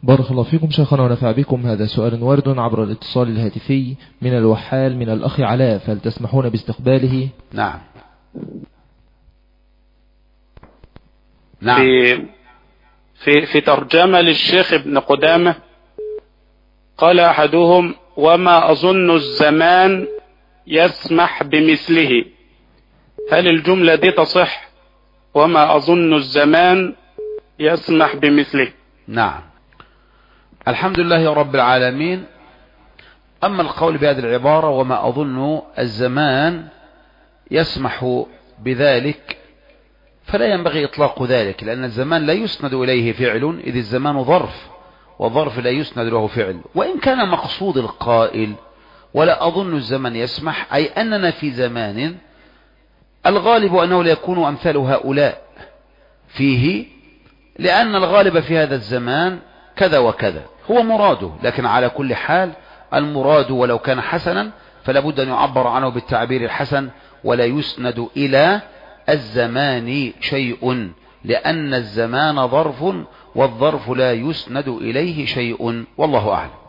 بارك الله فيكم شيخنا ونفع بكم. هذا سؤال وارد عبر الاتصال الهاتفي من الوحال من الأخ علاء، فهل تسمحون باستقباله؟ نعم. في ترجمة للشيخ ابن قدامة قال أحدهم: وما أظن الزمان يسمح بمثله. هل الجملة دي تصح؟ وما أظن الزمان يسمح بمثله. نعم. الحمد لله رب العالمين. أما القول بهذه العبارة وما أظن الزمان يسمح بذلك فلا ينبغي إطلاق ذلك، لأن الزمان لا يسند إليه فعل، إذ الزمان ظرف، والظرف لا يسند له فعل. وإن كان مقصود القائل ولا أظن الزمن يسمح، أي أننا في زمان الغالب أنه لا يكون أمثال هؤلاء فيه، لأن الغالب في هذا الزمان كذا وكذا هو مراده. لكن على كل حال المراد ولو كان حسنا فلا بد أن يعبر عنه بالتعبير الحسن، ولا يسند إلى الزمان شيء، لأن الزمان ظرف، والظرف لا يسند إليه شيء، والله أعلم.